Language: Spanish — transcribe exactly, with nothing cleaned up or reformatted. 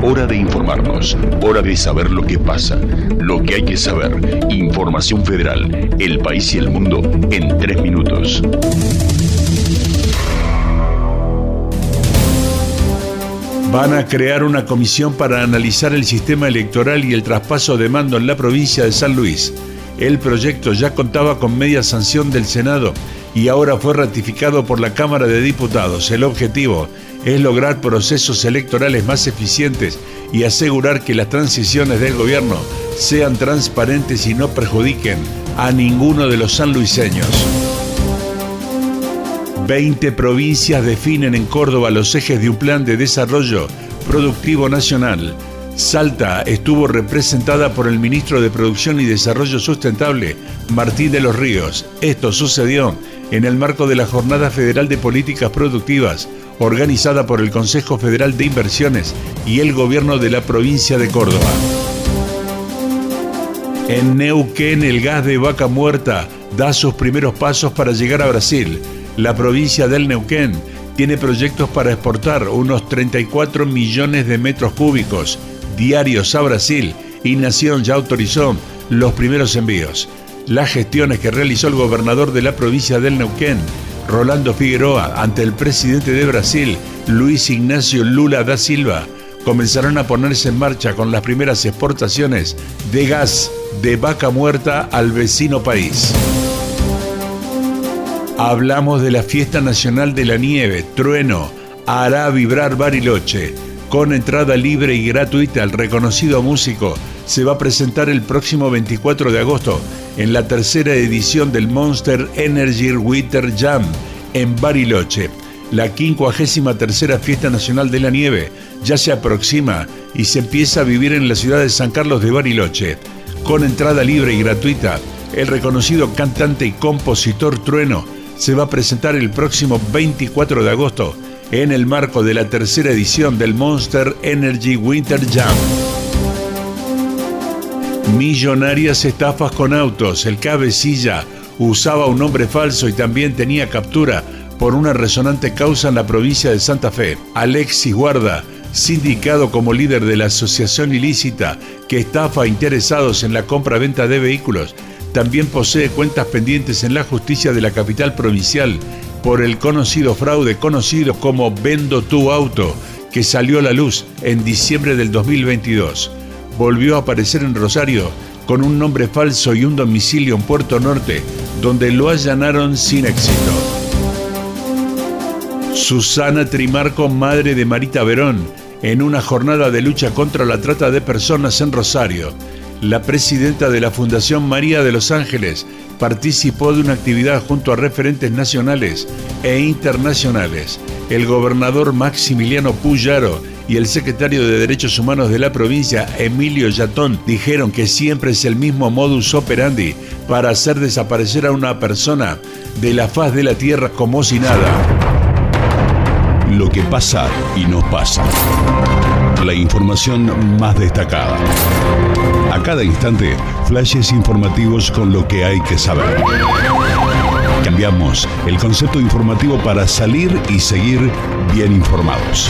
Hora de informarnos, hora de saber lo que pasa, lo que hay que saber. Información Federal, el país y el mundo en tres minutos. Van a crear una comisión para analizar el sistema electoral y el traspaso de mando en la provincia de San Luis. El proyecto ya contaba con media sanción del Senado y ahora fue ratificado por la Cámara de Diputados. El objetivo es lograr procesos electorales más eficientes y asegurar que las transiciones del gobierno sean transparentes y no perjudiquen a ninguno de los sanluiseños. veinte provincias definen en Córdoba los ejes de un plan de desarrollo productivo nacional. Salta estuvo representada por el ministro de Producción y Desarrollo Sustentable, Martín de los Ríos. Esto sucedió en el marco de la Jornada Federal de Políticas Productivas, organizada por el Consejo Federal de Inversiones y el Gobierno de la provincia de Córdoba. En Neuquén, el gas de Vaca Muerta da sus primeros pasos para llegar a Brasil. La provincia del Neuquén tiene proyectos para exportar unos treinta y cuatro millones de metros cúbicos diarios a Brasil y Nación ya autorizó los primeros envíos. Las gestiones que realizó el gobernador de la provincia del Neuquén, Rolando Figueroa, ante el presidente de Brasil, Luis Ignacio Lula da Silva, comenzarán a ponerse en marcha con las primeras exportaciones de gas de Vaca Muerta al vecino país. Hablamos de la Fiesta Nacional de la Nieve. Trueno hará vibrar Bariloche. Con entrada libre y gratuita, el reconocido músico se va a presentar el próximo veinticuatro de agosto en la tercera edición del Monster Energy Winter Jam en Bariloche. La quincuagésima tercera Fiesta Nacional de la Nieve ya se aproxima y se empieza a vivir en la ciudad de San Carlos de Bariloche. Con entrada libre y gratuita, el reconocido cantante y compositor Trueno se va a presentar el próximo veinticuatro de agosto en el marco de la tercera edición del Monster Energy Winter Jam. Millonarias estafas con autos. El cabecilla usaba un nombre falso y también tenía captura por una resonante causa en la provincia de Santa Fe. Alexis Guarda, sindicado como líder de la asociación ilícita que estafa a interesados en la compra-venta de vehículos, también posee cuentas pendientes en la justicia de la capital provincial por el conocido fraude conocido como Vendo tu auto, que salió a la luz en diciembre del dos mil veintidós. Volvió a aparecer en Rosario con un nombre falso y un domicilio en Puerto Norte, donde lo allanaron sin éxito. Susana Trimarco, madre de Marita Verón, en una jornada de lucha contra la trata de personas en Rosario. La presidenta de la Fundación María de los Ángeles participó de una actividad junto a referentes nacionales e internacionales. El gobernador Maximiliano Puyaro y el secretario de Derechos Humanos de la provincia, Emilio Yatón, dijeron que siempre es el mismo modus operandi para hacer desaparecer a una persona de la faz de la tierra como si nada. Lo que pasa y nos pasa. La información más destacada. A cada instante, flashes informativos con lo que hay que saber. Cambiamos el concepto informativo para salir y seguir bien informados.